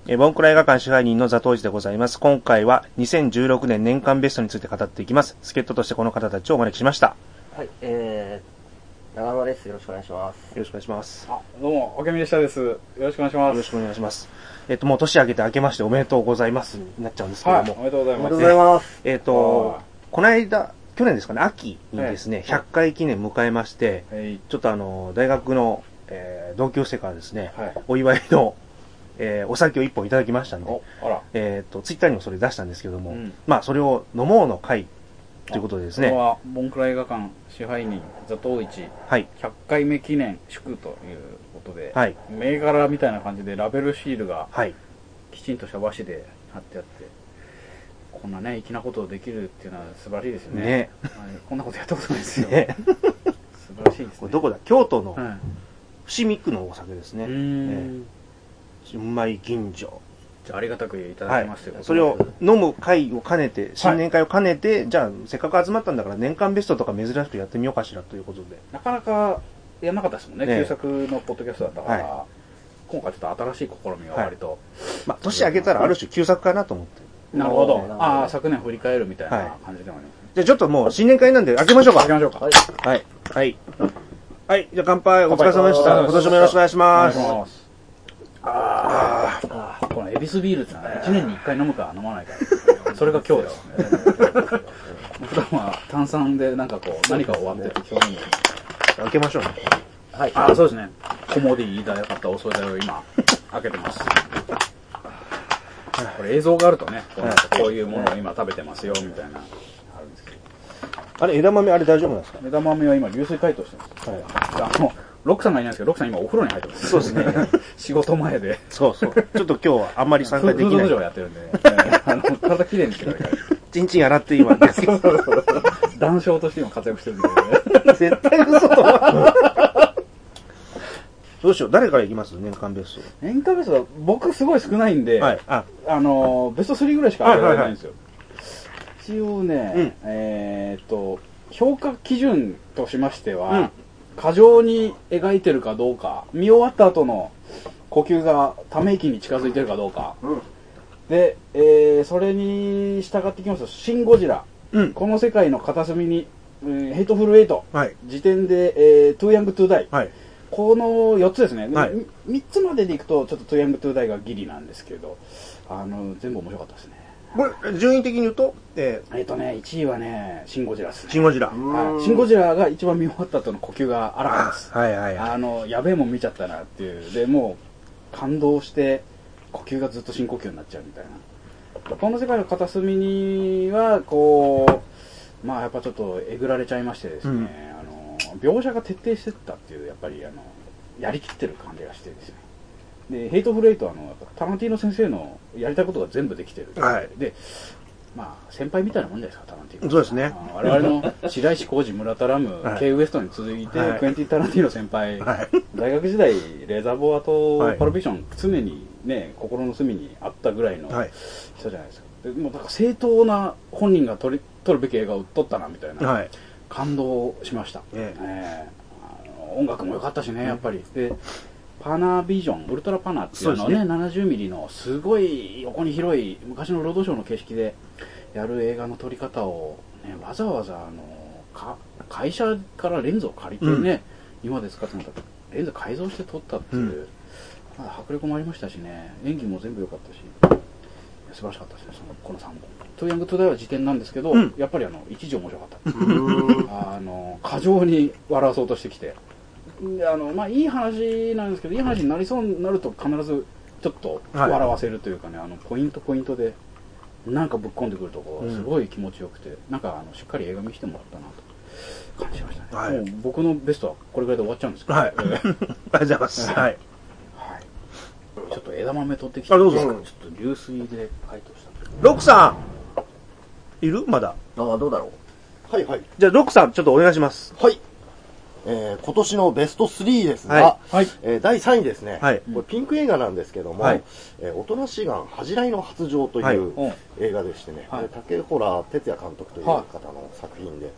ボンクラ映画館支配人のザトウジでございます。今回は2016年年間ベストについて語っていきます。助っ人としてこの方たちをお招きしました。 はい、長野です。よろしくお願いします。 よろしくお願いします。 どうも、明美でしたです。よろしくお願いします。 よろしくお願いします。もう年明けて明けましておめでとうございますになっちゃうんですけども。 はい、おめでとうございます。 おめでとうございます。 この間、去年ですかね、秋にですね、100回記念迎えまして、ちょっと大学の、同級生からですね、お祝いの、お酒を一本いただきましたんで、ツイッターにもそれ出したんですけども、まあそれを飲もうの会ということでですね。 これはボンクラ映画館支配人ザトウイチ、100回目記念祝ということで、銘柄みたいな感じでラベルシールがきちんとした和紙で貼ってあって、こんなね、粋なことをできるっていうのは素晴らしいですよね。こんなことやったことないですよ。素晴らしいですね。 これどこだ？京都の伏見区のお酒ですね。純米吟醸。 じゃあありがたくいただきますよ。 それを飲む会を兼ねて、新年会を兼ねて、じゃあせっかく集まったんだから年間ベストとか珍しくやってみようかしらということで。 なかなかやんなかったですもんね。旧作のポッドキャストだったから、今回ちょっと新しい試みが割と。 まあ年明けたらある種旧作かなと思って。 なるほど。ああ、昨年振り返るみたいな感じでもあります。 じゃあちょっともう新年会なんで開けましょうか。 開けましょうか。 はい。はい。はい。じゃあ乾杯。お疲れ様でした。今年もよろしくお願いします。 このエビスビールってのは1年に1回飲むか飲まないか。それが今日ですね。普段は炭酸でなんかこう、何か終わって適当に。 開けましょうね。 はい。ああ、そうですね。コモディいただかったお惣菜を今、開けてます。これ映像があるとね、こういうものを今食べてますよみたいなあるんですけど。 あれ枝豆あれ大丈夫なんですか？ 枝豆は今流水解凍してます。ロックさんがいないんですけど、ロックさん今お風呂に入ってます。 そうですね。 仕事前で。 そうそう。ちょっと今日はあんまり参加できない。 フード道場やってるんで、体きれいにしてください。 チンチン洗って今です。 男性として今活躍してるんで。 絶対嘘だ。どうしよう。誰からいきます？年間ベスト。 年間ベストは僕すごい少ないんで、ベスト3ぐらいしか挙げられないんですよ。一応ね、評価基準としましては、過剰に描いてるかどうか、見終わった後の呼吸がため息に近づいてるかどうか、で、それに従ってきますと、シン・ゴジラ、この世界の片隅に、ヘイトフル・エイト、時点で、トゥー・ヤング・トゥ・ダイ、この4つですね。3つまででいくと、ちょっとトゥー・ヤング・トゥ・ダイがギリなんですけど、全部面白かったですね。 これ、順位的に言うと 1位はね、シン・ゴジラですね。 シン・ゴジラ。 シン・ゴジラが一番見終わった後の呼吸が荒かったです。やべえもん見ちゃったなっていう。で、もう、感動して、呼吸がずっと深呼吸になっちゃうみたいな。この世界の片隅には、こう、まあやっぱちょっとえぐられちゃいましてですね、描写が徹底してったっていう、やっぱりやりきってる感じがしてですね。で、ヘイトフル・エイトはタランティーノ先生のやりたいことが全部できてる。で、まあ、先輩みたいなもんじゃないですか、タランティーノ。 そうですね。 我々の白石浩二、村田ラム、ケイ・ウエストに続いて、クエンティン・タランティーノ先輩、大学時代、レーザーボアとパルビジョン、常にね、心の隅にあったぐらいの人じゃないですか。でもうなんか正当な本人が撮るべき映画を撮ったな、みたいな、感動しました。音楽も良かったしね、やっぱり。でパナビジョン、ウルトラパナっていう70ミリのすごい横に広い昔のロードショーの形式でやる映画の撮り方を、ね、わざわざ会社からレンズを借りてね、今で使ってもらったレンズ改造して撮ったっていう、迫力もありましたしね、演技も全部良かったし、素晴らしかったですね、この3本。トゥー・ヤング・トゥ・ダイは辞典なんですけど、やっぱり一時面白かったです。過剰に笑わそうとしてきて。まあいい話なんですけど、いい話になりそうになると必ずちょっと笑わせるというかね、ポイントでなんかぶっ込んでくるところすごい気持ちよくて、なんかしっかり映画見せてもらったなと感じましたね。もう僕のベストはこれぐらいで終わっちゃうんですけど、 ありがとうございます。ちょっと枝豆取ってきて、ちょっと流水で解凍した。 ロックさんいる？まだ。 どうだろう。 じゃあロックさんちょっとお願いします。 今年のベスト3ですが、第3位ですね、これピンク映画なんですけども、おとなしがん恥じらいの発情という映画でしてね、竹洞哲也監督という方の作品で、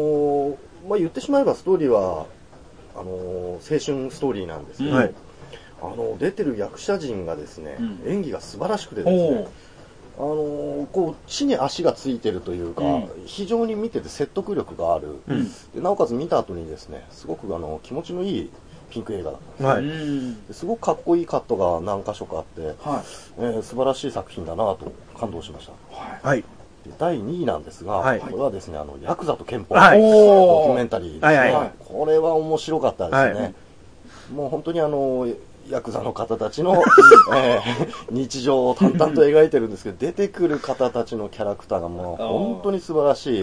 言ってしまえばストーリーは青春ストーリーなんですけど、 出てる役者陣がですね、演技が素晴らしくてですね、こう地に足がついてるというか、非常に見てて説得力がある、でなおかつ見た後にですね、すごく気持ちのいいピンク映画だったんです、すごくかっこいいカットが何箇所かあって、素晴らしい作品だなと感動しました。で第2位なんですが、これはですね、ヤクザと憲法、ドキュメンタリーですね。これは面白かったですね。もう本当にヤクザの方たちの、日常を淡々と描いてるんですけど、出てくる方たちのキャラクターがもう本当に素晴らしい。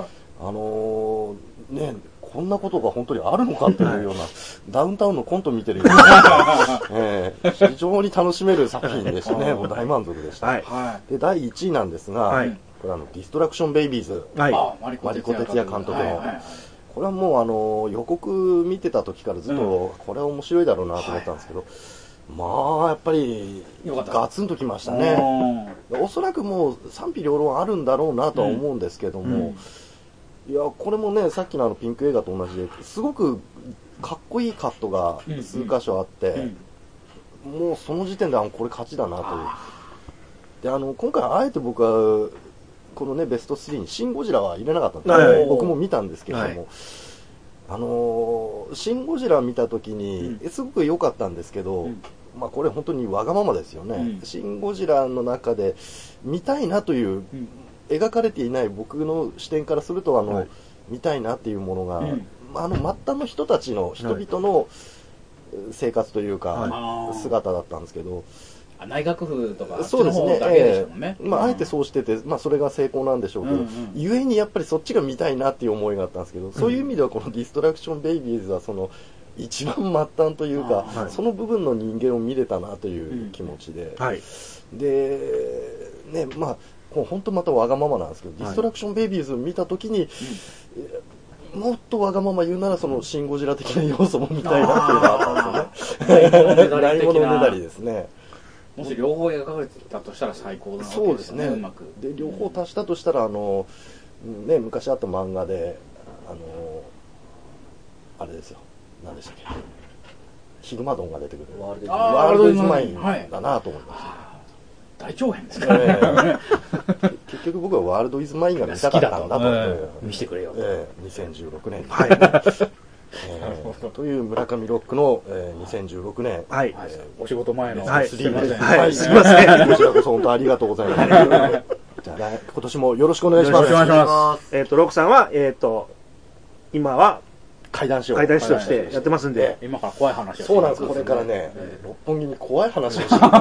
ね、こんなことが本当にあるのかっていうような、ダウンタウンのコント見てるような、非常に楽しめる作品でしたね。もう大満足でした。で第1位なんですが、これディストラクションベイビーズ、マリコ哲也監督の。これはもう予告見てた時からずっとこれは面白いだろうなと思ったんですけど、まあやっぱりガツンときましたね。おそらくもう賛否両論あるんだろうなとは思うんですけども、いやこれもね、さっきのピンク映画と同じですごくかっこいいカットが数箇所あって、もうその時点でこれ勝ちだなという。で今回あえて僕はこのねベスト3にシン・ゴジラは入れなかったんですけど、僕も見たんですけれども、シン・ゴジラ見た時にすごく良かったんですけど、まあこれ本当にわがままですよね。シン・ゴジラの中で見たいなという、描かれていない僕の視点からすると見たいなっていうものが、末端の人たちの人々の生活というか、姿だったんですけど、 内閣府とかそうですね、あえてそうしてて、それが成功なんでしょうけど、ゆえにやっぱりそっちが見たいなっていう思いがあったんですけど、そういう意味ではこのディストラクションベイビーズはその一番末端というか、その部分の人間を見れたなという気持ちで、でね、本当またわがままなんですけど、ディストラクションベイビーズを見たときに、もっとわがまま言うならそのシン・ゴジラ的な要素も見たいなっていうのがあったんですよね。ないものねだりですね。 もし両方描かれてたとしたら最高だな。 そうですね。で両方足したとしたらね、昔あった漫画であれですよ。何でしたっけ。ヒグマドンが出てくるワールドイズマインだなと思いました。 大長編ですからね。 結局僕はワールドイズマインが見たかったんだと見せてくれよ。 2016年。という村上ロックの2016年。 お仕事前のすいません。すいません。こちらこそ本当ありがとうございます。じゃあ今年もよろしくお願いします。 よろしくお願いします。ロックさんは今は怪談師としてやってますんで、 今から怖い話をそうなんです。これからね、六本木に怖い話をしてな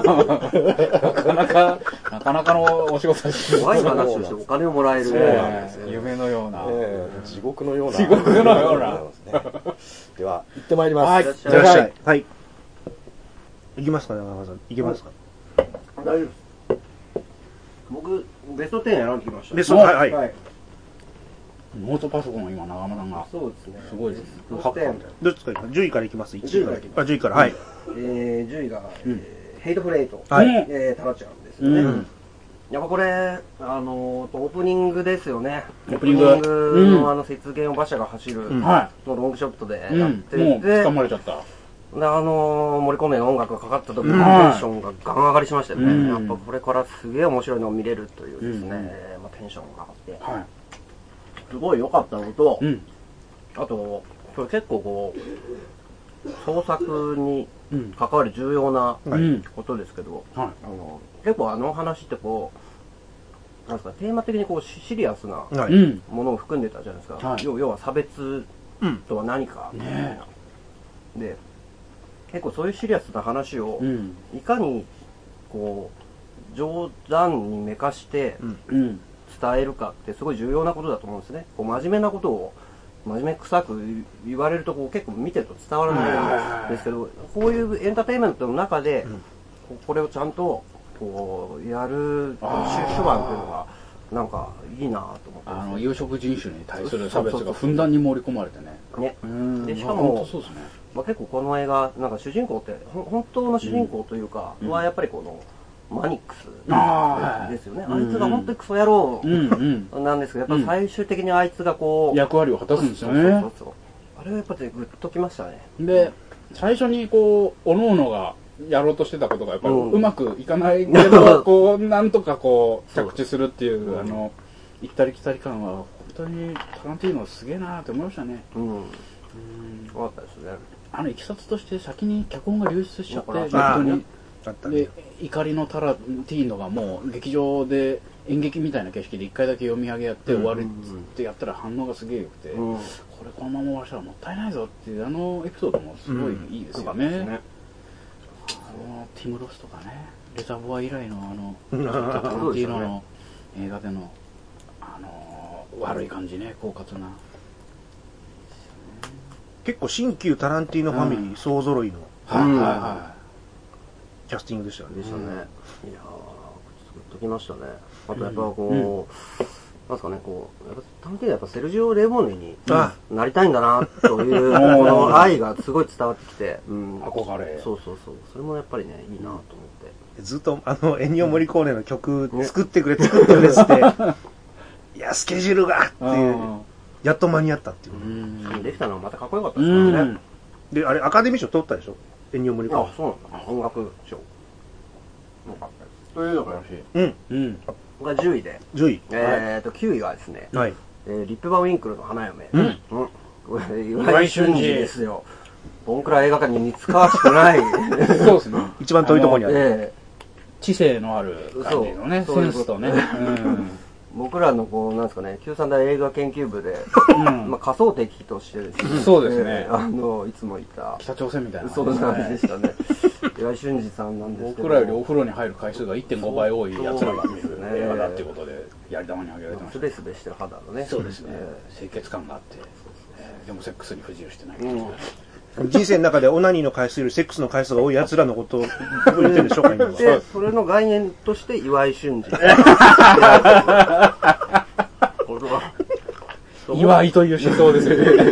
かなかのお仕事です。 怖い話をしてお金をもらえる夢のような、 地獄のような。 地獄のような。 では行ってまいります。 いらっしゃい。はい。行きますかね、中川さん。行けますか。 大丈夫です。僕ベスト10選んできました。 ベスト10、はい。 ノートパソコンを今長間さんがそうですね。 すごいです。 どっちから10位からいきます。 10位からいきます。 10位からはい。 10位がヘイトフレイト、 はい。 タラちゃんですよね。やっぱこれオープニングですよね。オープニングの雪原を馬車が走るのロングショットでやってて、 もう掴まれちゃった。 で森コメの音楽がかかった時のテンションがガン上がりしましたよね。やっぱこれからすげえ面白いのを見れるというですね、テンションが上がって。すごい良かったのと、あとこれ結構こう創作に関わる重要なことですけど、結構話ってこうなんですか、テーマ的にこうシリアスなものを含んでたじゃないですか。要は差別とは何かみたいな。で結構そういうシリアスな話をいかにこう冗談にめかして伝えるかってすごい重要なことだと思うんですね。こう真面目なことを真面目くさく言われるとこう結構見てると伝わらないんですけど、こういうエンターテインメントの中でこれをちゃんとこうやる手腕っていうのがなんかいいなと思って、 有色人種に対する差別がふんだんに盛り込まれてね。 でしかも結構この映画なんか主人公って本当の主人公というかはやっぱりこのマニックスですよね。あいつが本当にクソ野郎なんですけど、やっぱ最終的にあいつがこう役割を果たすんですよね。 あれはやっぱりグッときましたね。 で最初にこう各々がやろうとしてたことがやっぱりうまくいかないけど、こう、なんとかこう、着地するっていう、行ったり来たり感は、本当にタランティーノすげえなーって思いましたね。 よかったですね。 いきさつとして先に脚本が流出しちゃって、ネットに。で、怒りのタランティーノがもう劇場で演劇みたいな景色で一回だけ読み上げやって終わりってやったら反応がすげえ良くて、これこのまま終わらせたらもったいないぞっていうエピソードもすごいいいですよね。ティム・ロスとかね、レザボア以来のタランティーノの映画での悪い感じね、狡猾な。 結構新旧タランティーノファミリー総揃いのキャスティングでしたよね。 いやー、グッときましたね。あとやっぱこう、なんですかね、こう、やっぱタランティーノやっぱセルジオ・レモーネになりたいんだなというこの愛がすごい伝わってきて、 憧れ。 そう。それもやっぱりね、いいなと思って。 ずっとエンニオ・モリコーネの曲作ってくれっていやスケジュールがっていうやっと間に合ったっていう。 できたのはまたかっこよかったですからね。 であれアカデミー賞取ったでしょ、エンニオ・モリコーネ。 あ、そうなんだ。音楽賞。よかったです。というのがよし。が10位で。 10位。 9位がですね。 はい。 リップバウィンクルの花嫁。岩井俊二ですよ。ボンクラ映画館に似つかわしくない。 そうですね。 一番遠いところにある。 知性のある感じのね、センスとね。 僕らのこう、なんですかね、九三大映画研究部で、仮想敵としてですね。 そうですね。 いつもいた。 北朝鮮みたいな。 そうなんでしたね。岩井俊二さんなんですけど。 僕らよりお風呂に入る回数が 1.5 倍多いやつらが見る映画だっていうことで、やり玉に挙げられてました。 スベスベしてる肌のね。 そうですね。清潔感があって。でもセックスに不自由してない。 人生の中でオナニーの回数よりセックスの回数が多い奴らのことを言ってるんでしょうか、今は。 で、それの概念として岩井俊二。 岩井という思想ですよね。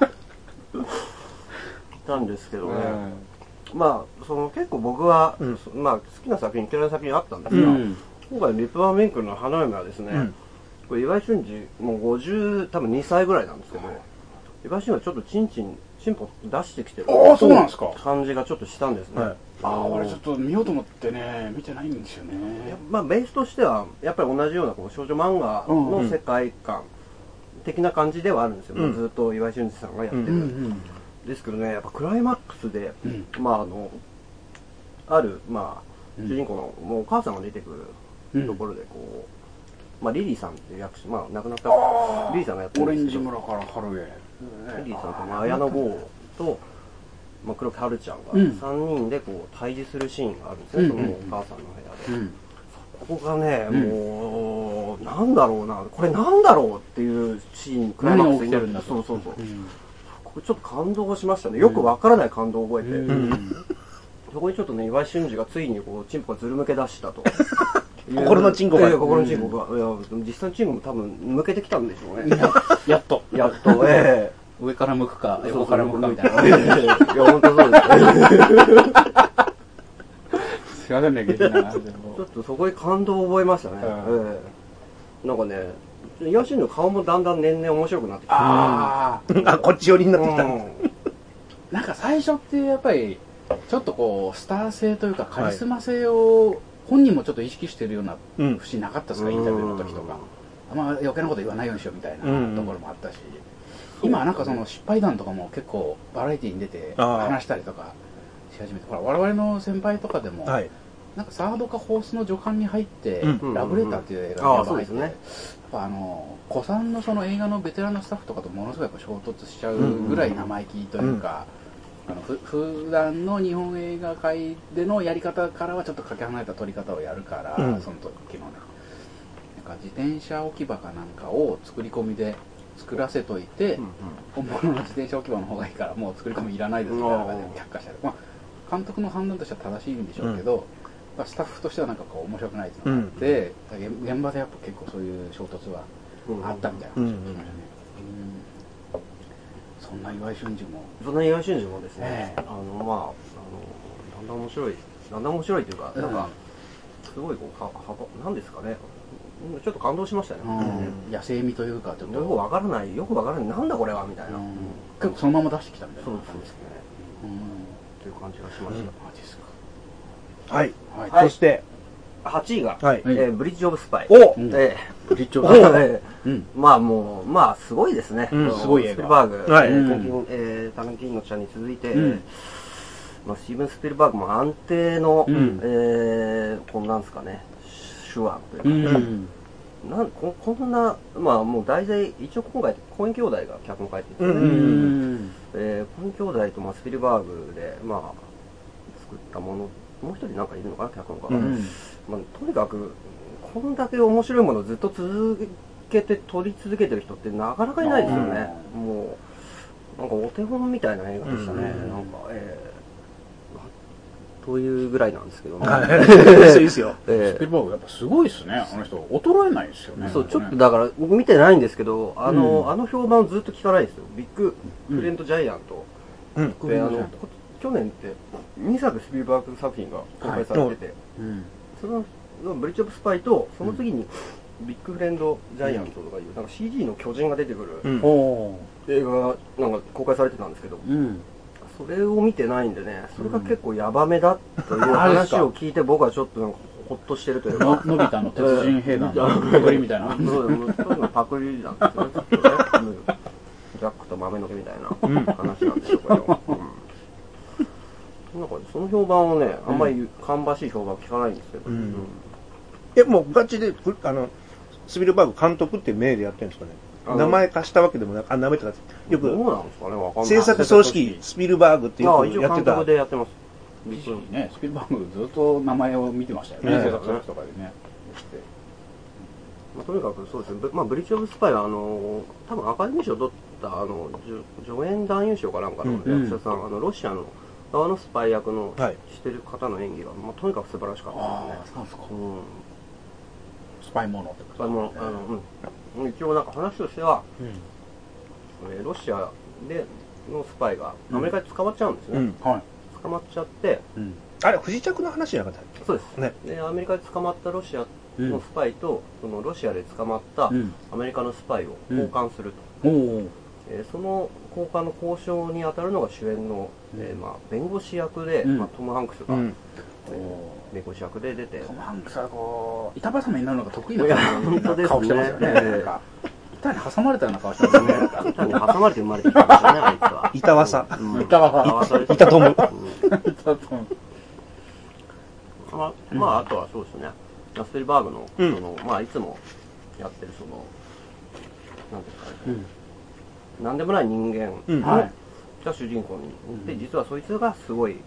なんですけどね。まあ、結構僕は、まあ、好きな作品、嫌いな作品あったんですが、今回、リップバーメンクルの花嫁はですね、これ岩井俊二、もう50、多分2歳ぐらいなんですけど、岩井俊二はちょっと進歩出してきてる。 そうなんですか。 感じがちょっとしたんですね。 あれちょっと見ようと思ってね、見てないんですよね。 まあ、ベースとしては、やっぱり同じようなこう少女漫画の世界観的な感じではあるんですよ。ずっと岩井俊二さんがやってる。ですけどね、やっぱクライマックスで、まあ、ある、まあ、主人公のもうお母さんが出てくるところで、こう、まあ、リリーさんっていう役者、まあ、亡くなったリリーさんがやってるんですけど、 オレンジ村から春へ。 リリーさんと、まあ、綾野剛と、まあ、黒木華ちゃんが3人でこう対峙するシーンがあるんですね、そのお母さんの部屋で。そこがね、もう、なんだろうな、これなんだろうっていうシーン、クライマックスになるんだ。そう。これちょっと感動しましたね。よくわからない感動を覚えて。そこにちょっとね、岩井俊二がついにこう、チンポがずるむけ出したと。 心のチンコが。 心のチンコが。いや、実際のチンコも多分、向けてきたんでしょうね。 やっと。 上から向くか、横から向くかみたいな。いや、本当そうです。 すいませんね、劇団。 ちょっとそこに感動を覚えましたね。なんかね、岩井俊二の顔もだんだん年々面白くなってきて。 あ、こっち寄りになってきた。 なんか最初ってやっぱり、ちょっとこう、スター性というかカリスマ性を、本人もちょっと意識してるような節なかったですか、インタビューの時とか。あんま余計なこと言わないようにしようみたいなところもあったし。今なんかその失敗談とかも結構バラエティに出て話したりとかし始めて、ほら我々の先輩とかでも、なんかサードかホースの助監に入って、ラブレターっていう映画に入って、やっぱ古参のその映画のベテランのスタッフとかとものすごい衝突しちゃうぐらい生意気というか、普段の日本映画界でのやり方からはちょっとかけ離れた撮り方をやるから、その時のね、なんか自転車置き場かなんかを作り込みで作らせといて、本物の自転車置き場の方がいいからもう作り込みいらないですみたいな感じで却下したり、まあ、監督の判断としては正しいんでしょうけど、スタッフとしてはなんかこう面白くないっていうのがあって、現場でやっぱ結構そういう衝突はあったみたいな話を聞きましたね。そんな岩井俊二もですね、まあだんだん面白いというか、なんかすごいこうなんですかね、ちょっと感動しましたね。野生味というか、ちょっとよくわからない、なんだこれはみたいな。結構そのまま出してきたみたいな感じですね。という感じがしました。マジですか。 はい。そして、 8位が、ブリッジオブスパイ。 ブリッジオブスパイ。 まあもう、まあすごいですね。 すごい映画。 スピルバーグ、タランティーノちゃんに続いて、まあ、スティーブン・スピルバーグも安定の、こんなんですかね、手腕というか、こんな、まあもう題材、一応今回、コエン兄弟が脚本書いてるんですよね。コエン兄弟とスピルバーグで、まあ、作ったもの、もう一人なんかいるのかな、脚本家が。まあ、とにかく、こんだけ面白いものをずっと撮り続けてる人ってなかなかいないですよね。もう、なんかお手本みたいな映画でしたね。なんか、というぐらいなんですけどね。 いいですよ。 スピルバーグやっぱすごいですね。あの人、衰えないですよね。 そう、ちょっとだから、見てないんですけど、あの評判をずっと聞かないですよ。ビッグフレンドジャイアント。去年って、2作スピルバーグ作品が公開されてて、そのブリッジオブスパイと、その次に、ビッグフレンドジャイアントとかいう、なんか CG の巨人が出てくる映画がなんか公開されてたんですけど、それを見てないんでね、それが結構ヤバめだという話を聞いて僕はちょっとなんかほっとしてるというか。 のび太の鉄人兵団のパクリみたいな。 そういうのパクリなんですよね。ジャックと豆の毛みたいな話なんですよ、これは。なんかその評判をね、あんまり芳しい評判聞かないんですけど。 もうガチで、スピルバーグ監督って名でやってるんですかね。名前貸したわけでもなく、名前とか、よく、制作総指揮、スピルバーグってよくやってた。 監督でやってます。 ね、スピルバーグずっと名前を見てましたよね、制作総指揮とかでね。 とにかくそうですね、ブリッジオブスパイは、多分アカデミー賞を取った、助演男優賞かなんかの役者さん、ロシアの側のスパイ役のしてる方の演技が、とにかく素晴らしかったですね。 スパイものってことですね。一応なんか話としては、ロシアのスパイがアメリカで捕まっちゃうんですね。捕まっちゃって、 あれ、不時着の話じゃなかった？ そうです。で、アメリカで捕まったロシアのスパイと、そのロシアで捕まったアメリカのスパイを交換すると。その交換の交渉に当たるのが主演の、弁護士役で、トム・ハンクスが、弁護士役で出て。 トム・ハンクスはこう、板挟みになるのが得意な顔してますよね。板に挟まれたような顔してますよね。 板に挟まれて生まれてきたんですよね、あいつは。 板わさ。 板トム。 あとはそうですね。スピルバーグの、いつもやってるなんていうかね、なんでもない人間が主人公にで、実はそいつがすごい、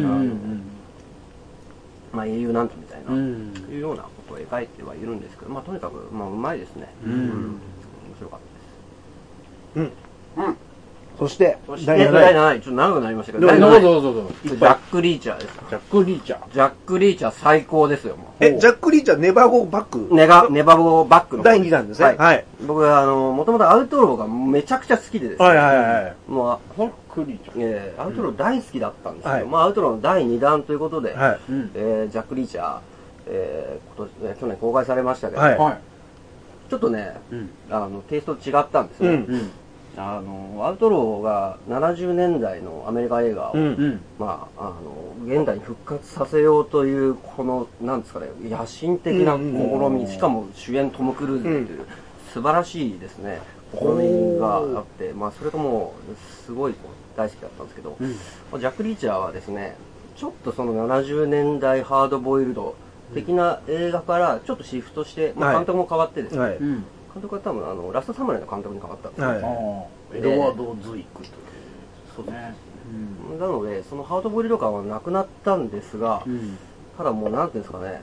英雄なんだみたいな、いうようなことを描いてはいるんですけど、とにかく、うまいですね。面白かったです。 そして、 第7位、ちょっと長くなりましたけど、第7位、ジャック・リーチャーです。 ジャック・リーチャー。 ジャック・リーチャー最高ですよ、もう。 ジャック・リーチャー、ネバーゴーバック。 ネバーゴーバックの。 第2弾ですね。はい。 僕は、もともとアウトローがめちゃくちゃ好きでですね。もう、ジャック・リーチャー。アウトロー大好きだったんですけど、アウトローの第2弾ということで、ジャック・リーチャー、去年公開されましたけど、ちょっとね、テイスト違ったんですね。アウトローが70年代のアメリカ映画を、現代に復活させようという、この、なんですかね、野心的な試み、しかも主演トム・クルーズという、素晴らしいですね、試みがあって、それがもう、すごい大好きだったんですけど、ジャック・リーチャーはですね、ちょっとその70年代ハードボイルド的な映画からちょっとシフトして、監督も変わってですね、監督は多分ラストサムライの監督に変わったんですよ。 エドワード・ズイックという。 そうですね。なので、そのハードボイルド感はなくなったんですが、ただもうなんていうんですかね、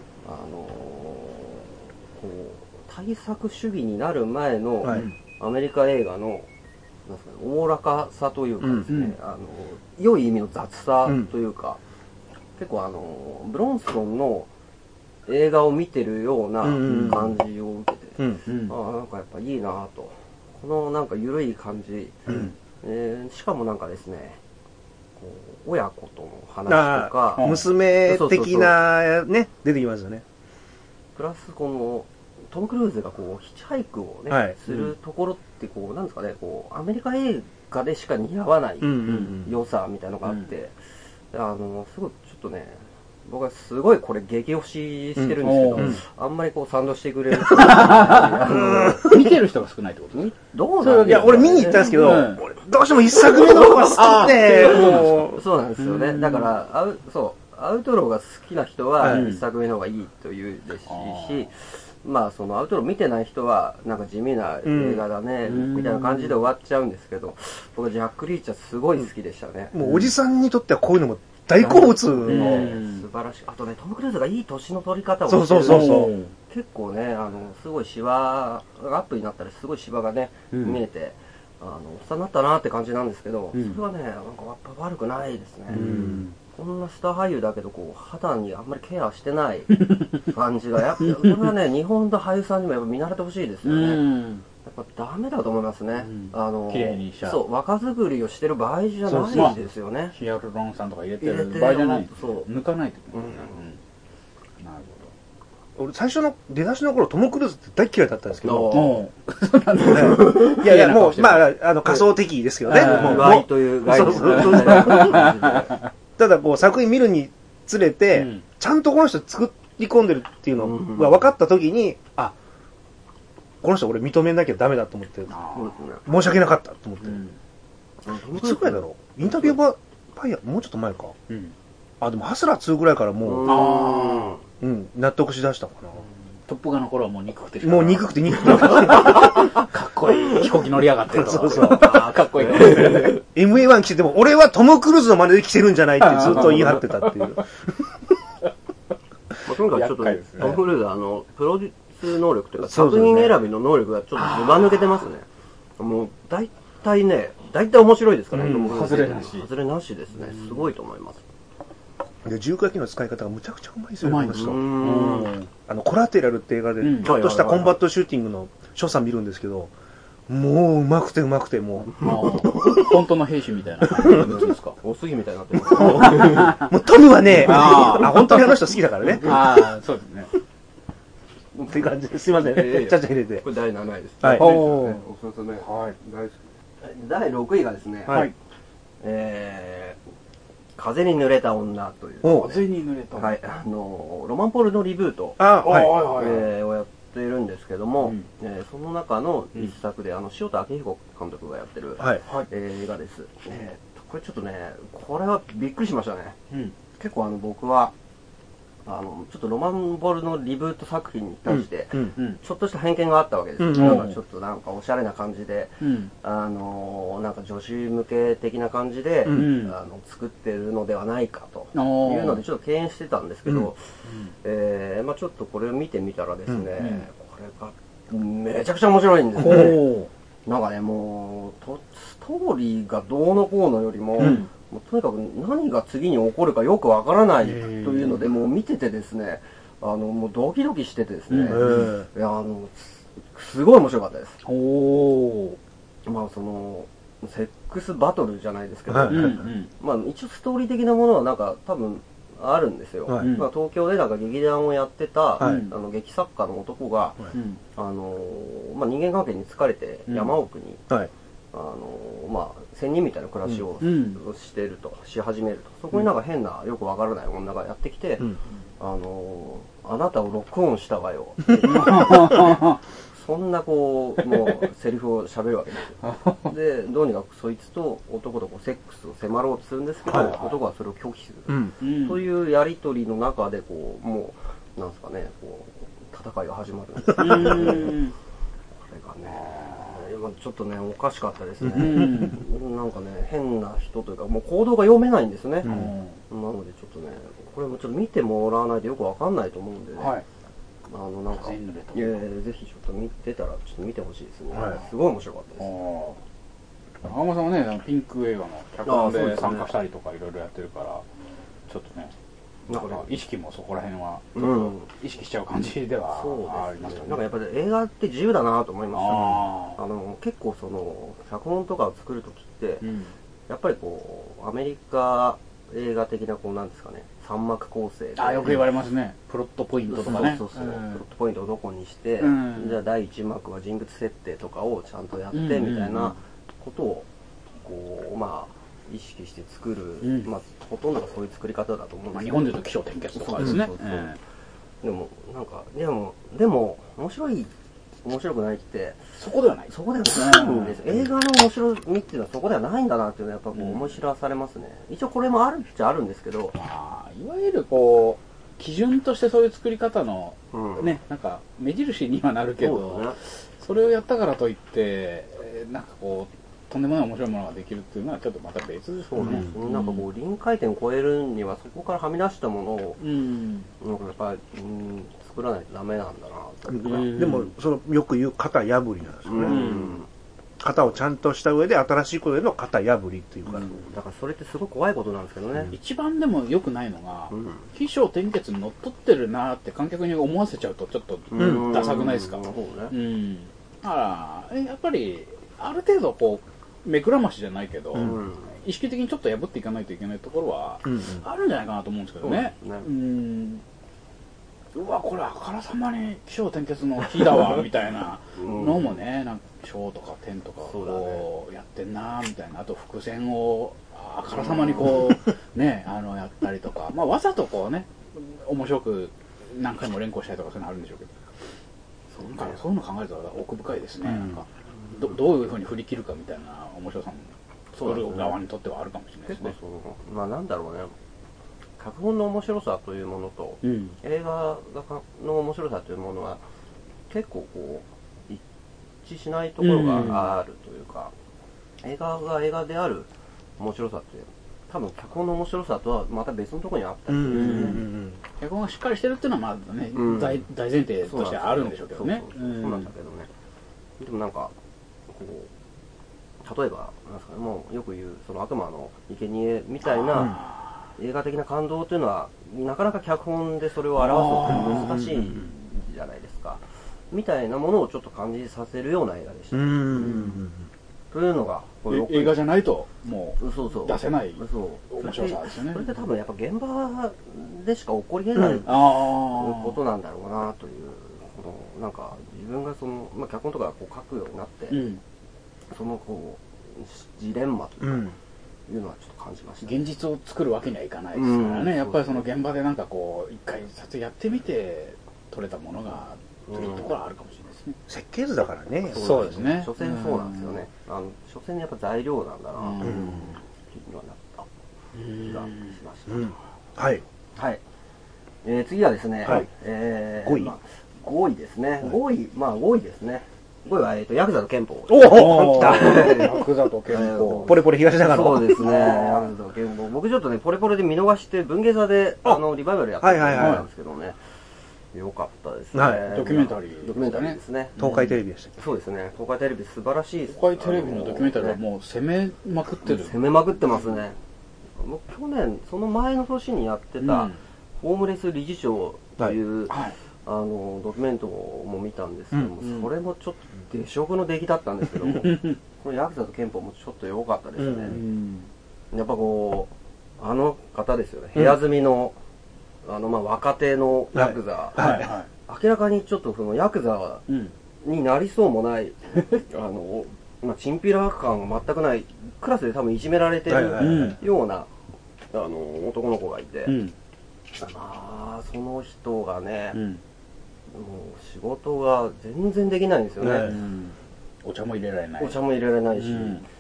対策主義になる前のアメリカ映画のおおらかさというかですね、良い意味の雑さというか、結構ブロンソンの映画を見てるような感じを受けて、なんかやっぱいいなぁと。このなんか緩い感じ、しかもなんかですね、親子との話とか、 娘的なね、出てきますよね。 プラスこのトム・クルーズがこうヒッチハイクをね、するところってこうなんですかね、こうアメリカ映画でしか似合わない良さみたいなのがあって、すごいちょっとね、 僕はすごいこれ激推ししてるんですけど、あんまりこう賛同してくれる見てる人が少ないってことどうなんいや、俺見に行ったんですけど、俺どうしても一作目の方が好きで、 そうなんですよね。だから、アウトローが好きな人は一作目の方がいいというですし、まあそのアウトロー見てない人はなんか地味な映画だね、みたいな感じで終わっちゃうんですけど、僕はジャック・リーチはすごい好きでしたね。 もうおじさんにとってはこういうのも大好物の。素晴らしい。あとね、トム・クルーズがいい年の取り方をしてる。そう結構ね、すごいシワがアップになったらすごいシワがね、見えて、おっさんになったなって感じなんですけど、それはね、なんかやっぱ悪くないですね。こんなスター俳優だけど、こう、肌にあんまりケアしてない感じが、これはね、日本の俳優さんにもやっぱ見慣れてほしいですよね。やっぱダメだと思いますね。 綺麗にしちゃう。 そう、若作りをしてる場合じゃないですよね。 ヒアルロン酸とか入れてる場合じゃない。抜かないといけない。なるほど。俺最初の出だしの頃トム・クルーズって大嫌いだったんですけど。 いやいや、もう、まあ、仮想的ですけどね。 害という害です。 ただこう作品見るにつれて、ちゃんとこの人作り込んでるっていうのが分かった時に、あ、この人俺認めなきゃダメだと思って、申し訳なかったと思って。いつぐらいだろう、インタビューバイヤーもうちょっと前か。あ、でもハスラー2ぐらいからもう、納得しだしたかな。 トップガンの頃はもう憎くて。 もう憎くて。 かっこいい飛行機乗り上がってると。 そうそう。 かっこいい。 MA1 来てても、俺はトム・クルーズの真似で来てるんじゃないってずっと言い張ってたっていう。 とにかくちょっと、トム・クルーズプロデュース能力というか、作品選びの能力がちょっとずば抜けてますね。もう、大体面白いですからね。 外れなし。 外れなしですね。すごいと思います。 で、重火器の使い方がむちゃくちゃうまいですよね、この人。コラテラルって映画で、ちょっとしたコンバットシューティングの所作見るんですけど、もううまくてもう。 本当の兵士みたいな感じですか。 おすぎみたいになってる。 もうトムはね、本当にあの人好きだからね。 そうですね。 っていう感じです。すいません。ちゃちゃ入れて。 これ第7位です。 はい。 おすすめ。はい。大好き。第6位がですね、 はい。 風に濡れた女という。 風に濡れた女。 はい。ロマンポールのリブートをやっているんですけども、その中の一作で、塩田明彦監督がやってる映画です。これちょっとね、これはびっくりしましたね。結構僕は、ちょっとロマンポールのリブート作品に対して、ちょっとした偏見があったわけです。なんかちょっとなんかおしゃれな感じで、なんか女子向け的な感じで、作ってるのではないかというのでちょっと敬遠してたんですけど、まあちょっとこれを見てみたらですね、これがめちゃくちゃ面白いんですね。なんかね、もうストーリーがどうのこうのよりも、もうとにかく何が次に起こるかよくわからないというので、もう見ててですね、もうドキドキしててですね、いやすごい面白かったです。まあそのセックスバトルじゃないですけど、まあ一応ストーリー的なものはなんか多分あるんですよ。まあ東京でなんか劇団をやってた劇作家の男が、まあ人間関係に疲れて山奥に、まあ仙人みたいな暮らしをしていると、し始めると、そこになんか変なよくわからない女がやってきて、あなたをロックオンしたわよそんなこうもうセリフを喋るわけですよ。でどうにかそいつと男とこうセックスを迫ろうとするんですけど、男はそれを拒否するというやり取りの中でこうもうなんですかね、こう戦いが始まるんです。これがねちょっとねおかしかったですね。なんかね変な人というかもう行動が読めないんですね。なのでちょっとねこれもちょっと見てもらわないとよくわかんないと思うんでね。なんかぜひちょっと見てたらちょっと見てほしいですね。すごい面白かったです。 中間さんはねピンク映画の脚本で参加したりとかいろいろやってるからちょっとねなんか意識もそこら辺は意識しちゃう感じではありますよね。 なんかやっぱり映画って自由だなと思いました。結構その脚本とかを作るときってやっぱりこうアメリカ映画的なこうなんですかね3幕構成でよく言われますね。プロットポイントとかね。 プロットポイントをどこにしてじゃあ第1幕は人物設定とかをちゃんとやってみたいなことをこうまあ意識して作る、まあほとんどがそういう作り方だと思うんですけど、 日本でいうと起承転結とかですね。 でもなんかでも面白くないってそこではないんです。映画の面白みっていうのはそこではないんだなっていうのはやっぱこう思い知らされますね。一応これもあるっちゃあるんですけど、 いわゆるこう基準としてそういう作り方のね、なんか目印にはなるけど、それをやったからといってなんかこうとんでもない面白いものができるっていうのはちょっとまた別ですよね。 なんかこう臨界点を超えるにはそこからはみ出したものを、なんかやっぱり作らないとダメなんだなと。 でもそのよく言う型破りなんですよね。型をちゃんとした上で新しいことへの型破りっていうか、 だからそれってすごい怖いことなんですけどね。 一番でも良くないのが起承転結にのっとってるなって観客に思わせちゃうとちょっとダサくないですか。だからやっぱりある程度こう目くらましじゃないけど、意識的にちょっと破っていかないといけないところはあるんじゃないかなと思うんですけどね。うわこれあからさまに起承転結の日だわみたいなのもね、なんか章とか点とかこうやってんなみたいな、あと伏線をあからさまにこうねやったりとか、まあわざとこうね面白く何回も連呼したりとかそういうのあるんでしょうけど、そういうの考えると奥深いですね。なんかどういうふうに振り切るかみたいな面白さも作る側にとってはあるかもしれないですね。 まあなんだろうね、脚本の面白さというものと、映画の面白さというものは結構こう一致しないところがあるというか、映画が映画である面白さって多分脚本の面白さとはまた別のところにあったりするんですね。 脚本がしっかりしてるっていうのはまあね、大前提としてあるんでしょうけどね。 そうなんだけどね。でもなんか例えばなんですかね、もうよく言うその悪魔の生贄みたいな映画的な感動というのはなかなか脚本でそれを表すのって難しいじゃないですか、みたいなものをちょっと感じさせるような映画でした。というのが映画じゃないともう出せない面白さですよね。 それって多分やっぱ現場でしか起こり得ないことなんだろうなという、なんか自分がその、まあ、脚本とかこう書くようになって、そのこうジレンマというのはちょっと感じました。 現実を作るわけにはいかないですからね。やっぱりその現場でなんかこう一回撮影やってみて撮れたものがというところはあるかもしれないですね。 設計図だからね。 そうですね。 所詮そうなんですよね。所詮やっぱ材料なんだなという気にはなった気がしました。はい。はい。次はですね。5位。5位ですね。5位ですね。5位はヤクザと憲法。 おお。ヤクザと憲法。 ポレポレ東中野。 そうですね。ヤクザと憲法。僕ちょっとねポレポレで見逃して文芸座でリバイバルやってたんですけどね。よかったですね。 ドキュメンタリーですね。 東海テレビでした。 そうですね。東海テレビ素晴らしいです。 東海テレビのドキュメンタリーはもう攻めまくってる。 攻めまくってますね。去年その前の年にやってたホームレス理事長というドキュメントも見たんですけども、それもちょっと出色の出来だったんですけども、このヤクザと憲法もちょっと良かったですね。やっぱこうあの方ですよね。部屋住みのまあ若手のヤクザ、明らかにちょっとそのヤクザになりそうもないまあチンピラ感が全くない、クラスで多分いじめられてるような男の子がいて、まあその人がね、もう仕事が全然できないんですよね。 お茶も入れられない。 お茶も入れられないし、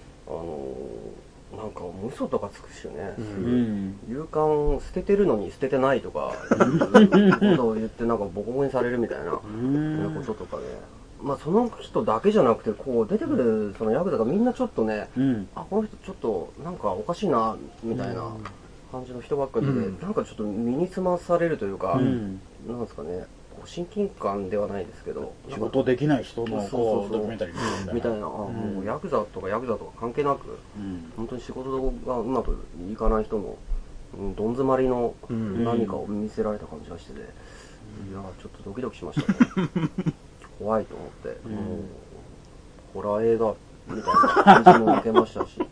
なんか嘘とかつくしね、勇敢捨ててるのに捨ててないとかことを言ってなんかボコボコにされるみたいなこととかね。まあその人だけじゃなくてこう出てくるそのヤクザがみんなちょっとね、あこの人ちょっとなんかおかしいなみたいな感じの人ばっかりで、なんかちょっと身につまされるというか、なんですかね、親近感ではないですけど、 仕事できない人のこうドキュメンタリーみたいな、もうヤクザとか関係なく、本当に仕事がうまくいかない人のどん詰まりの何かを見せられた感じがしてて、いやちょっとドキドキしましたね。怖いと思って、ホラー映画みたいな感じも受けましたし、ちょ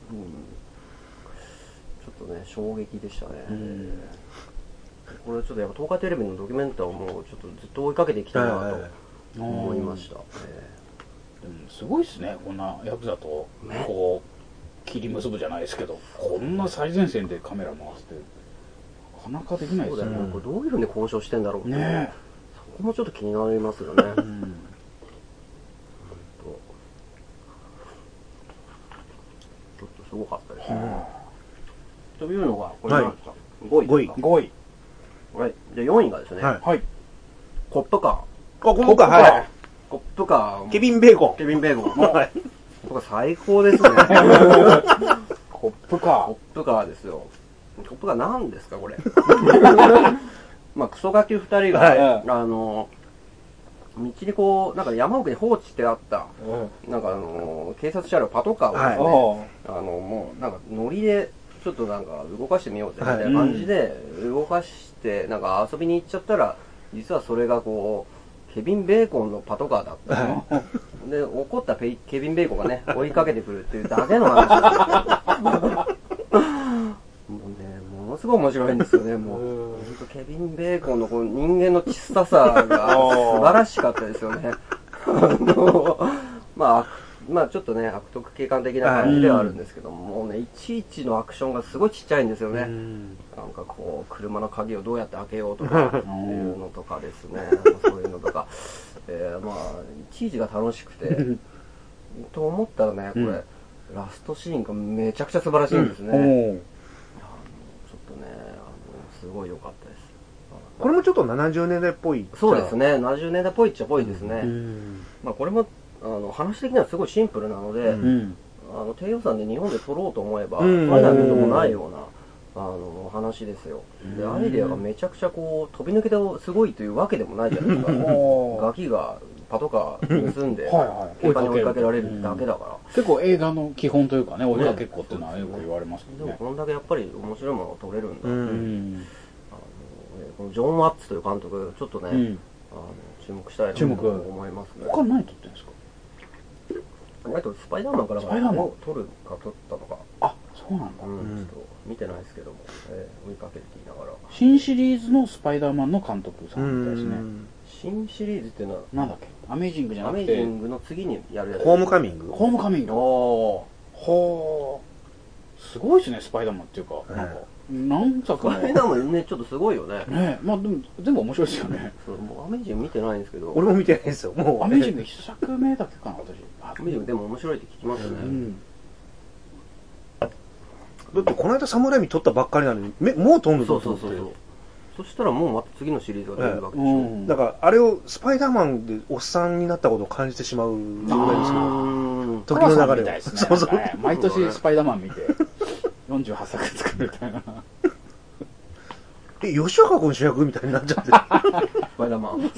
っとね衝撃でしたね。これちょっとやっぱ東海テレビのドキュメンタリーをもうちょっとずっと追いかけていきたいなと思いました。 でもすごいですね、こんなヤクザとこう切り結ぶじゃないですけど、こんな最前線でカメラ回すってなかなかできないですよね。 これどういうふうに交渉してんだろうね。 そこもちょっと気になりますよね。ちょっとすごかったですね。というのがこれなんですか。5位。はい。じゃあ4位がですね。はい。コップカー。 コップカー、はい。 コップカー。 ケビン・ベーコン。 ケビン・ベーコン。はい。これ最高ですね。 コップカー。 コップカーですよ。コップカー何ですかこれ。まあクソガキ2人が、道にこうなんか山奥に放置してあった、なんか警察車両パトカーをですね、もうなんかノリでちょっとなんか動かしてみようぜみたいな感じで動かしてなんか遊びに行っちゃったら、実はそれがこうケビン・ベーコンのパトカーだったの。で怒ったケビン・ベーコンがね追いかけてくるっていうだけの話なんですよ。もうね、ものすごい面白いんですよね。もう本当ケビン・ベーコンのこの人間の小ささが素晴らしかったですよね。まあちょっとね悪徳警官的な感じではあるんですけども、もうねいちいちのアクションがすごいちっちゃいんですよね。なんかこう車の鍵をどうやって開けようとかっていうのとかですね。そういうのとか、まあいちいちが楽しくてと思ったらねこれ、ラストシーンがめちゃくちゃ素晴らしいんですね。ちょっとねすごい良かったです。 これもちょっと70年代っぽい。 そうですね。70年代っぽいっちゃっぽいですね。まあこれも話的にはすごいシンプルなので、低予算で日本で撮ろうと思えば、海外のこともないような話ですよ。でアイデアがめちゃくちゃこう飛び抜けてすごいというわけでもないじゃないですか。ガキがパトカー盗んで警官に追いかけられるだけだから。 結構映画の基本というかね、追いかけっこっていうのはよく言われますけどね。 でもこんだけやっぱり面白いものが撮れるんだ。このジョン・ワッツという監督ちょっとね、注目したいなと思いますね。 他何撮ってるんですか？ スパイダーマンからを撮るか撮ったのか。 あ、そうなんだ。 ちょっと見てないですけども、追いかけて言いながら。 新シリーズのスパイダーマンの監督さんみたいですね。 新シリーズっていうのはなんだっけ？アメイジングじゃなくて。 アメイジングの次にやるやつ。 ホームカミング。 ホームカミング。ほー。すごいですね、スパイダーマンっていうか。なんか何作も。 スパイダーマンね、ちょっとすごいよね。 ね、まあでも全部面白いですよね。 もうアメイジング見てないんですけど。 俺も見てないですよ。もうアメイジング一作目だけかな、私。 アメイジングでも面白いって聞きますよね。 だってこの間サムライミ撮ったばっかりなのに、もう撮るの？ そう。そしたらもうまた次のシリーズが出るわけでしょ。 だからあれをスパイダーマンでおっさんになったことを感じてしまう状態ですけど、時の流れを。 そう毎年スパイダーマン見て48作作るみたいな。 吉岡君主役みたいになっちゃって。 スパイダーマン。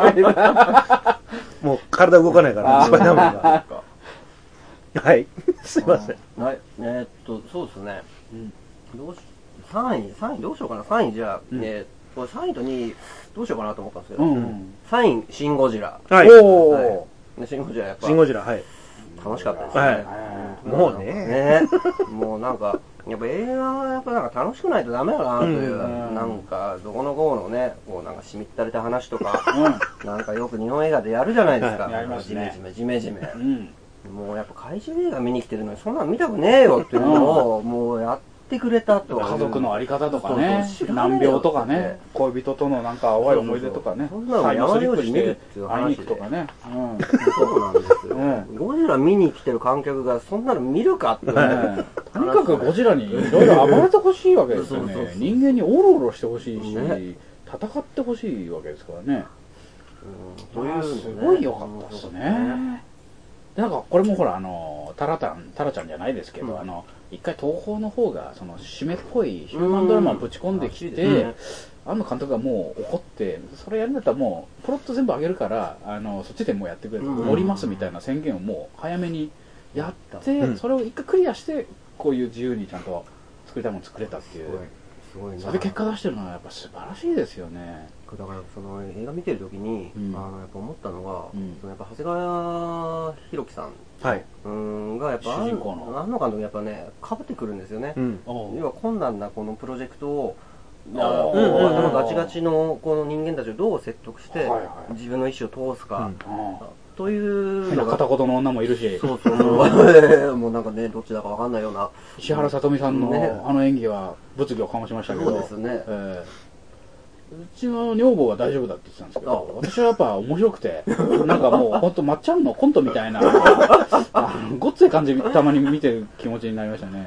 もう体動かないからスパイダーマンが。はい。すいません。 はい。そうですね。3位どうしようかな。3位じゃあ、これ3位と2位どうしようかなと思ったんですけど、3位シン・ゴジラ。 はい。 シン・ゴジラやっぱ。 シン・ゴジラ、はい。 楽しかったですね。 もうね。 もうなんか、やっぱ映画はやっぱなんか楽しくないとダメだなという、なんかどこの号のね、こうなんかしみったれた話とか、なんかよく日本映画でやるじゃないですか。ジメジメ。もうやっぱ怪獣映画見に来てるのにそんなの見たくねえよっていうのをもうやってくれたと。 家族のあり方とかね、難病とかね、恋人とのなんか淡い思い出とかね、 そんなの山用紙見るっていう話とかね。 そうなんですよ。ゴジラ見に来てる観客がそんなの見るかって。 とにかくゴジラにいろいろ暴れてほしいわけですよね。人間にオロオロしてほしいし、戦ってほしいわけですからね。すごい良かったですね。なんかこれもほらタラちゃんじゃないですけど、一回東宝の方がその締めっぽいヒューマンドラマをぶち込んできて、庵野監督がもう怒ってそれやるんだったらもうプロット全部上げるからそっちでもうやってくれと降りますみたいな宣言をもう早めにやって、それを一回クリアしてこういう自由にちゃんと作りたいもの作れたっていう。それで結果出してるのはやっぱ素晴らしいですよね。 だからその映画見てる時に、やっぱ思ったのが、やっぱ長谷川博己さんがやっぱ庵野監督やっぱね被ってくるんですよね。要は困難なこのプロジェクトを頭ガチガチのこの人間たちをどう説得して自分の意思を通すかというのが片言の女もいるし、 そうそうもうなんかねどっちだかわかんないような石原さとみさんのあの演技は物議を醸しましたけど、 そうですね、 うちの女房は大丈夫だって言ってたんですけど、私はやっぱ面白くて、なんかもう本当まっちゃんのコントみたいなごっつい感じたまに見てる気持ちになりましたね。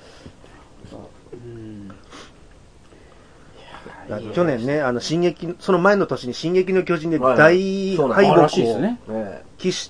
去年ね、その前の年に進撃の巨人で大敗北を喫して、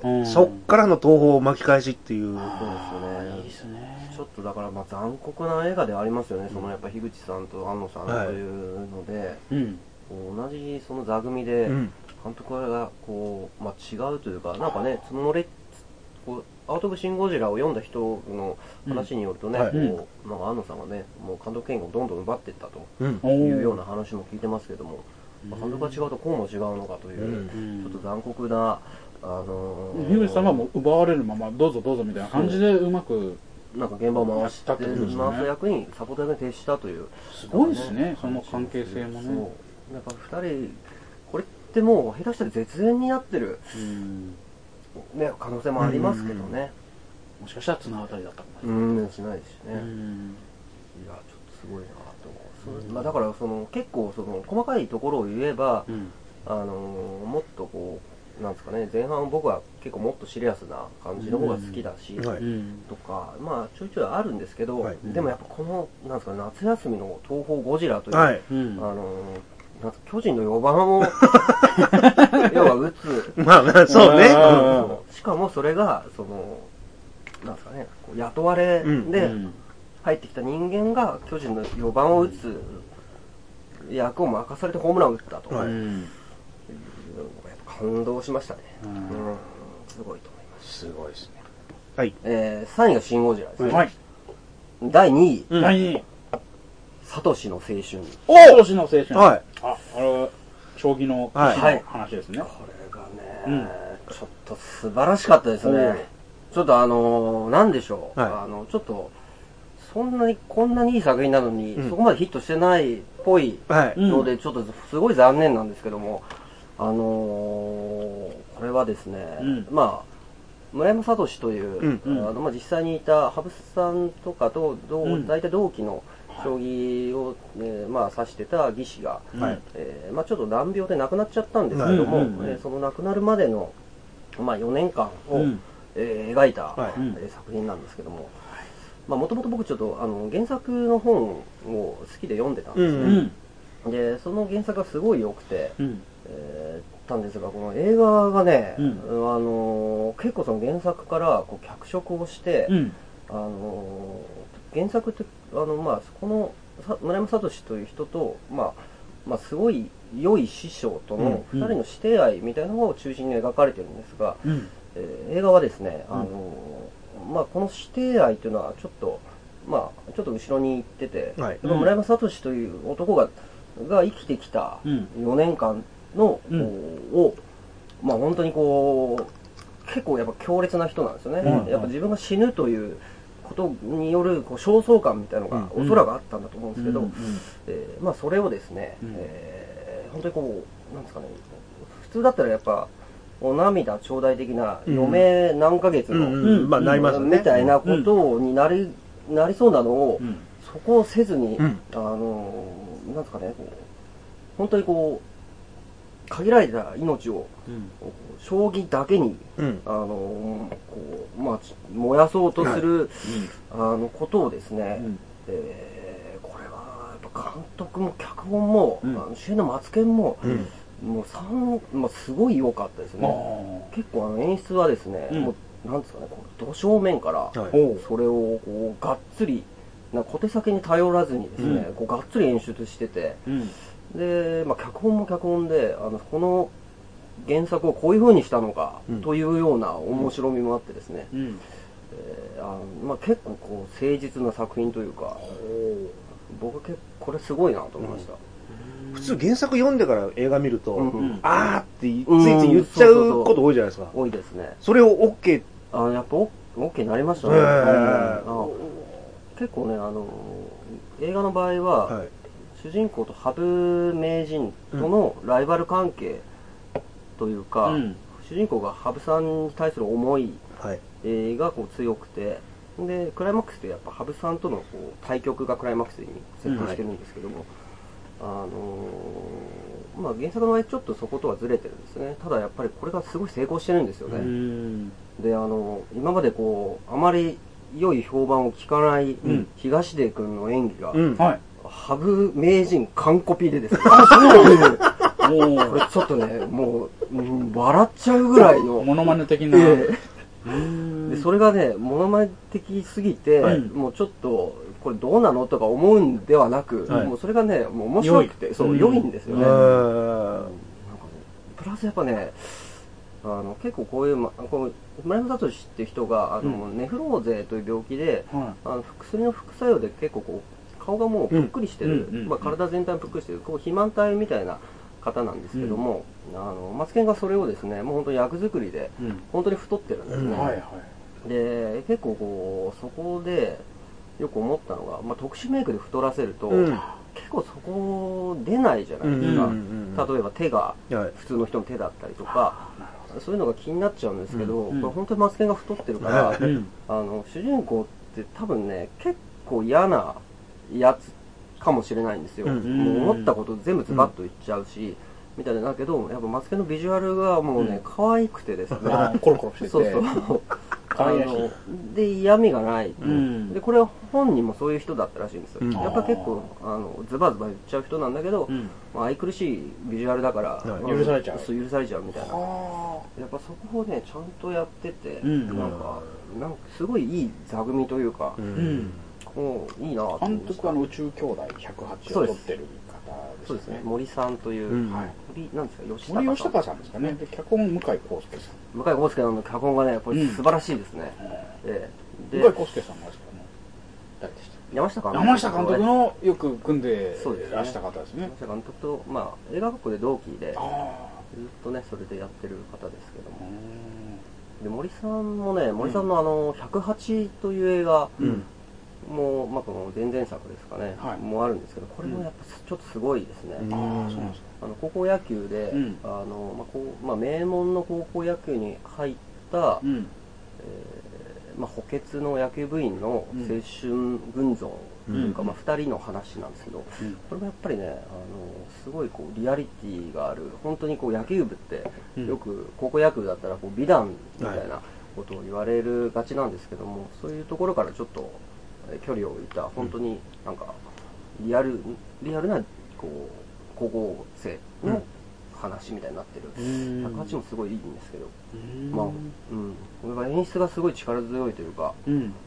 そっからの東宝巻き返しっていう。 そうですね。ちょっとだから残酷な映画でありますよね。そのやっぱ樋口さんと庵野さんというので、同じその座組で監督がこう違うというか、なんかね、アウト・オブ・シン・ゴジラを読んだ人の話によるとね、なんか庵野さんがね、もう監督権をどんどん奪っていったというような話も聞いてますけども、監督が違うとこうも違うのかという、ちょっと残酷な、 樋口さんはもう奪われるままどうぞどうぞみたいな感じでうまくなんか現場を回す役にサポート役に徹したという、 すごいですね、その関係性もね。 なんか2人これってもう下手したら絶縁になってる。ね、可能性もありますけどね。 もしかしたら綱渡りだったかもしないですしね。いやちょっとすごいなと思う。だから結構細かいところを言えば、もっとこうなんですかね、前半僕は結構もっとシリアスな感じの方が好きだし、とかちょいちょいあるんですけど、でもやっぱこのなんですか、夏休みの東宝ゴジラという、巨人の4番を要は打つ。 そうね。 しかもそれがなんですかね、雇われで入ってきた人間が巨人の4番を打つ役を任されてホームランを打ったと。感動しましたね。すごいと思います。 すごいですね。はい。 3位がシン・ゴジラですね。第2位。サトシの青春。 サトシの青春。あれは将棋の話ですね。 これがね、ちょっと素晴らしかったですね。ちょっとなんでしょう。ちょっとこんなにいい作品なのに、そこまでヒットしてないっぽいので、ちょっとすごい残念なんですけども、これはですね、村山聡という、実際にいた羽生さんとかと大体同期の将棋を、指してた技師が、ちょっと難病で亡くなっちゃったんですけども、その亡くなるまでの、4年間を、描いた、作品なんですけども、もともと僕ちょっと原作の本を好きで読んでたんですね。でその原作がすごい良くて、たんですが、この映画がね、結構その原作から脚色をして、原作ってこの村山聡という人とすごい良い師匠との2人の師弟愛みたいなのを中心に描かれてるんですが、映画はですね、この師弟愛というのはちょっと後ろに行ってて、村山聡という男が生きてきた4年間の、を本当に結構やっぱ強烈な人なんですよね。やっぱ自分が死ぬということによる焦燥感みたいなのがおそらくあったんだと思うんですけど、それをですね、本当になんですかね、普通だったらやっぱお涙頂戴的な余命何ヶ月のみたいなことになりそうなのを、そこをせずに、なんですかね、本当に限られた命を、将棋だけに、燃やそうとする、ことをですね、これはやっぱ監督も脚本も、主演のマツケンも、すごい良かったですね。結構演出はですね、もうなんですかね、ど正面から、それをがっつり小手先に頼らずにですね、がっつり演出してて、で、脚本も脚本でこの原作をこういう風にしたのかというような面白みもあってですね、結構誠実な作品というか、僕はこれすごいなと思いました。 普通原作読んでから映画見ると、あーってついつい言っちゃうこと多いじゃないですか。 多いですね。 それを OK。 やっぱ OK になりましたね。結構ね、映画の場合は、主人公と羽生名人とのライバル関係というか、 主人公が羽生さんに対する思いがこう強くて、でクライマックスってやっぱ羽生さんとのこう対局がクライマックスに設定してるんですけども、まあ、原作の場合ちょっとそことはずれてるんですね。ただやっぱりこれがすごい成功してるんですよね。で今までこうあまり良い評判を聞かない東出君の演技が、羽生名人完コピでですね、これちょっとねもう、笑っちゃうぐらいのモノマネ的な、 でそれがねモノマネ的すぎて、もうちょっとこれどうなのとか思うんではなく、もうそれがねもう面白くてそう良いんですよね。なんかねプラスやっぱね結構こういう村山聡っていう人がネフローゼという病気で、薬の副作用で結構こう顔がもうぷっくりしてる、体全体ぷっくりしてるこう肥満体みたいな方なんですけども、マツケンがそれをですねもう本当に役作りで本当に太ってるんですね。で結構こうそこでよく思ったのが、特殊メイクで太らせると、結構そこ出ないじゃないですか。例えば手が普通の人の手だったりとか、そういうのが気になっちゃうんですけど、これ本当にマツケンが太ってるから、主人公って多分ね結構嫌なやつかもしれないんですよ。もう思ったこと全部ズバッと言っちゃうし、みたいな。だけどやっぱマツケンのビジュアルがもうね可愛くてですね、 コロコロしてて、 そうそうで嫌味がない、でこれは本人もそういう人だったらしいんですよ。やっぱ結構ズバズバ言っちゃう人なんだけど、愛くるしいビジュアルだから許されちゃうみたいな。やっぱそこをねちゃんとやってて、なんかすごいいい座組というか、いいなと。 監督は宇宙兄弟108を撮ってる方ですね。 そうですね、森さんという、森なんですか、 森吉高さんですかね。で脚本向井康介さん。 向井康介の脚本がねこれ素晴らしいですね。 向井康介さんがですかね。誰でした？山下監督のよく組んでらした方ですね。 山下監督と映画学校で同期でずっとねそれでやってる方ですけども。で森さんもね、森さんの108という映画もうこの前々作ですかね、もあるんですけど、これもやっぱちょっとすごいですね。高校野球で名門の高校野球に入った補欠の野球部員の青春群像というか2人の話なんですけど、これもやっぱりねすごいこうリアリティがある。本当にこう野球部ってよく高校野球だったらこう美談みたいなことを言われるがちなんですけども、そういうところからちょっと距離を置いた本当になんかリアルなこう高校生の話みたいになってる。108もすごいいいんですけど、これが演出がすごい力強いというか、なんか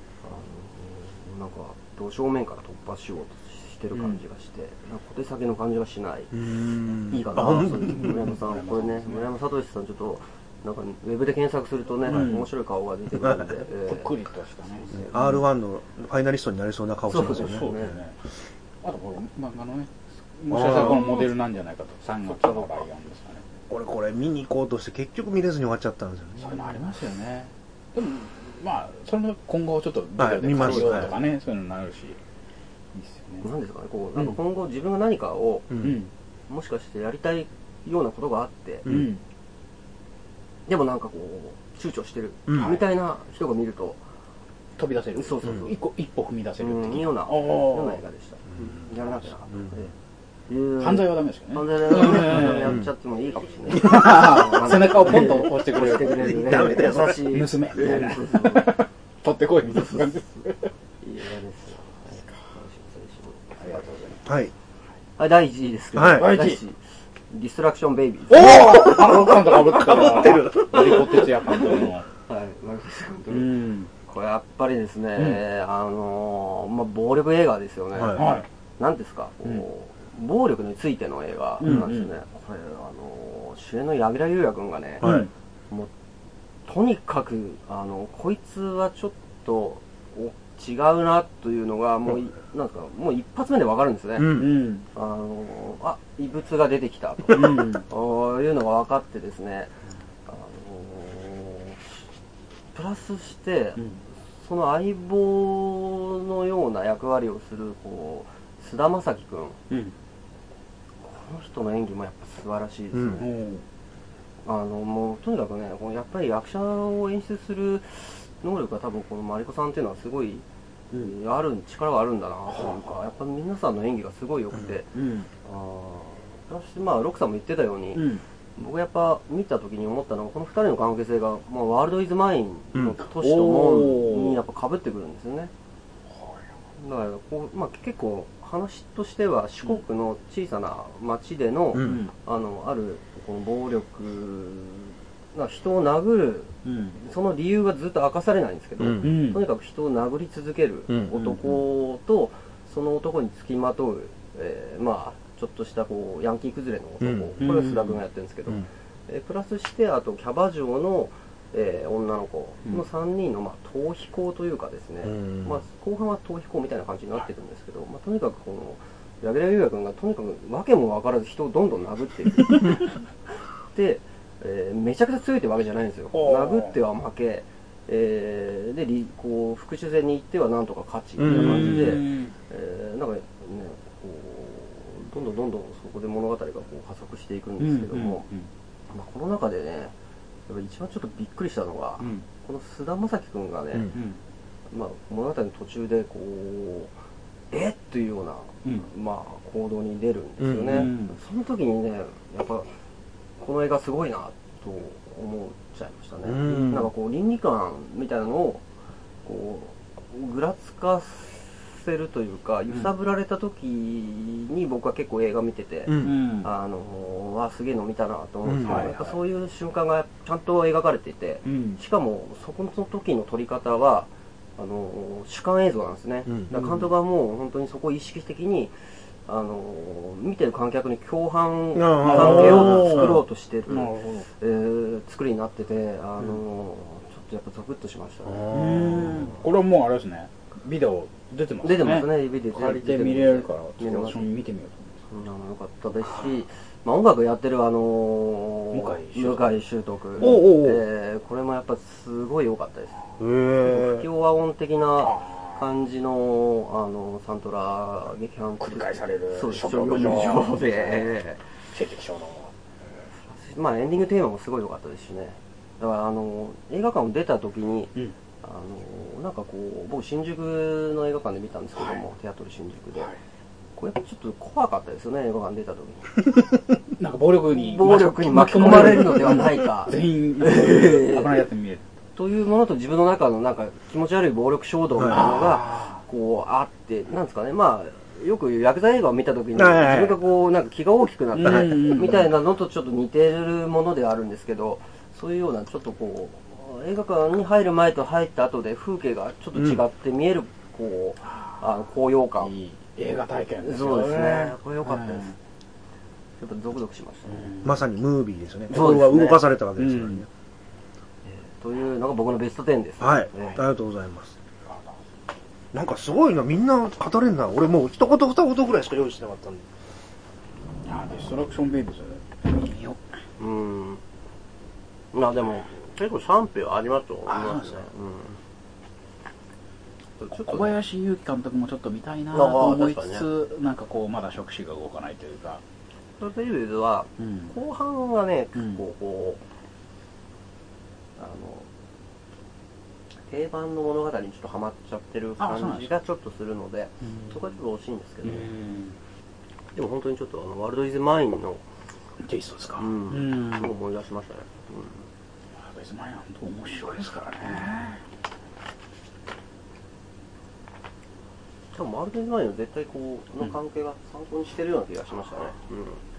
ど正面から突破しようとしてる感じがして、小手先の感じがしない。いいかな。村山さん、これね、村山聡さんちょっとなんかウェブで検索するとね、面白い顔が出てくるんで、 ぷっくりとしたね。 R1 のファイナリストになりそうな顔してますよね。 そうですね。あとこれ漫画のね、もしかしたらこのモデルなんじゃないかと。3月のライオンですかね。 これ見に行こうとして結局見れずに終わっちゃったんですよね。 そういうのありますよね。でもそれも今後ちょっとビデオで借りようとかね、そういうのになるし、いいですよね。 なんですかね、こうなんか今後自分が何かをもしかしてやりたいようなことがあって、でもなんかこう躊躇してるみたいな人が見ると飛び出せる。 そう一歩踏み出せるっていうような映画でした。やらなきゃ犯罪はダメですよね。 犯罪はやっちゃってもいいかもしれない。 背中をポンと押してくれる。 ダメだよ。 優しい。 娘みたいな。取ってこいみたいな感じです。 いい映画ですよ。 ありがとうございます。 はい、第1位ですけど。 第1位。 ディストラクションベイビーズ。 おお、あの監督かぶってる。マリコ哲也監督の。 はい、マリコ哲也監督。これやっぱりですね、暴力映画ですよね。なんですか、暴力についての映画なんですよね。これ主演の柳楽優弥君がね、もうとにかくこいつはちょっと違うなというのがもうなんですか、もう一発目でわかるんですね。異物が出てきたというのが分かってですね、プラスしてその相棒のような役割をする菅田将暉君、この人の演技もやっぱ素晴らしいですね。 もうとにかくね、やっぱり役者を演出する能力が多分このマリコさんっていうのはすごい、力があるんだなというか、やっぱり皆さんの演技がすごい良くて、私、ロックさんも言ってたように、僕やっぱ見た時に思ったのは、この2人の関係性が、ワールドイズマインの都市とモーンにやっぱ被ってくるんですよね。だから結構話としては四国の小さな町での、あるこの暴力人を殴る、その理由がずっと明かされないんですけど、とにかく人を殴り続ける男と、その男につきまとう、ちょっとしたヤンキー崩れの男、これは須田君がやってるんですけど、プラスしてあとキャバ嬢の、女の子の3人の逃避行というかですね、後半は逃避行みたいな感じになってるんですけど、とにかくこの柳楽優弥君がとにかく訳も分からず人をどんどん殴っていくで、めちゃくちゃ強いってわけじゃないんですよ。殴っては負け、で復讐戦に行ってはなんとか勝ちみたいな感じで、なんかねどんどんそこで物語が加速していくんですけども、この中でね一番ちょっとびっくりしたのが、この菅田将暉君がね、物語の途中でというような、行動に出るんですよね。その時にね、やっぱこの映画すごいなと思っちゃいましたね。なんか倫理観みたいなのをぐらつかせるというか、揺さぶられた時に僕は結構映画見てて、すげえの見たなと思うんですけど、やっぱそういう瞬間がちゃんと描かれていて、しかもそこの時の撮り方は主観映像なんですね。だから監督はもう本当にそこを意識的に見てる観客に共犯関係を作ろうとしてる、作りになってて、ちょっとやっぱゾクッとしましたね。 これはもうあれですね、ビデオ出てますね。 出てますね、ビデオ借りて見れるから、ちょっと一緒に見てみようと思います。 よかったですし、音楽やってる向井秀徳、これもやっぱすごい良かったです。不協和音的な感じのサントラ劇伴繰り返される職業上で成績賞のエンディングテーマもすごい良かったですしね。だから映画館を出た時に、なんか僕新宿の映画館で見たんですけども、テアトル新宿で、これやっぱちょっと怖かったですよね、映画館出た時に。 なんか暴力に巻き込まれるのではないか。 全員危ないやつに見える。 というものと自分の中のなんか気持ち悪い暴力衝動みたいなのがあって、なんですかね、よくヤクザ映画を見た時に自分がなんか気が大きくなったみたいなのとちょっと似てるものではあるんですけど、そういうようなちょっと映画館に入る前と入った後で風景がちょっと違って見える高揚感。 いい映画体験ですよね。 そうですね。これ良かったです。やっぱゾクゾクしましたね。 まさにムービーですよね。心が動かされたわけですからね。 というのが僕のベスト10です。 はい。ありがとうございます。なんかすごいな、みんな語れんな。俺もう一言二言ぐらいしか用意してなかったんで。 ディストラクションベイビーズ見よう。でも結構賛否はありますと思いますね。 小林勇輝監督もちょっと見たいなと思いつつ、なんかまだ触手が動かないというか。 ディストラクションベイビーズは後半がね、結構定番の物語にちょっとハマっちゃってる感じがちょっとするので、そこはちょっと惜しいんですけど、でも本当にちょっとワールドイズマインのテイストですか。 思い出しましたね。 ワールドイズマインは本当面白いですからね。 しかもワールドイズマインの絶対の関係が参考にしてるような気がしましたね。